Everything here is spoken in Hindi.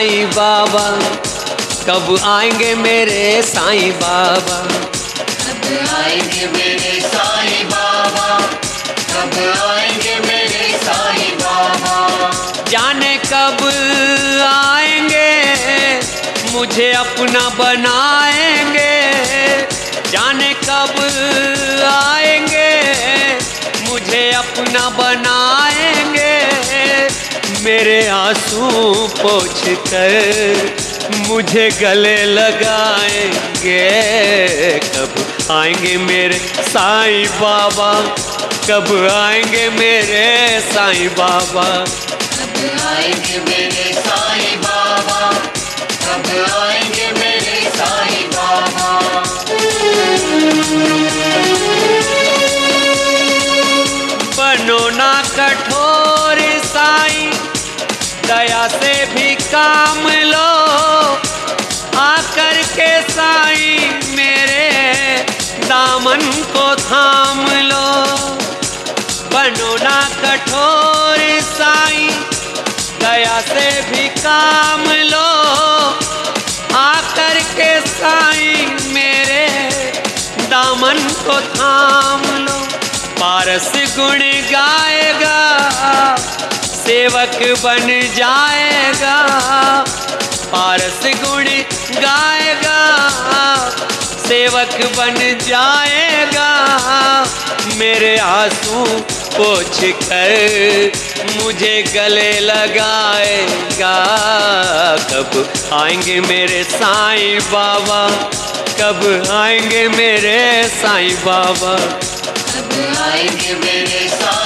साईं बाबा, कब आएंगे मेरे साईं बाबा, कब आएंगे मेरे साईं बाबा, कब आएंगे मेरे साईं बाबा। जाने कब आएंगे मुझे अपना बनाएंगे, जाने कब आएंगे मुझे अपना बनाएंगे, मेरे आंसू पोंछ कर मुझे गले लगाएंगे। कब आएंगे मेरे साईं बाबा, कब आएंगे मेरे साईं बाबा, कब आएंगे मेरे साईं बाबा, कब आएंगे मेरे साईं बाबा। बनो ना कठोर साईं, दया से भी काम लो, आकर के साईं मेरे दामन को थाम लो। बनो ना कठोर साईं, दया से भी काम लो, आकर के साईं मेरे दामन को थाम लो। पारस गुण गाएगा सेवक बन जाएगा, पारस गुण गाएगा सेवक बन जाएगा, मेरे आंसू पोंछ कर मुझे गले लगाएगा। कब आएंगे मेरे साईं बाबा, कब आएंगे मेरे साईं बाबा, कब आएंगे मेरे साईं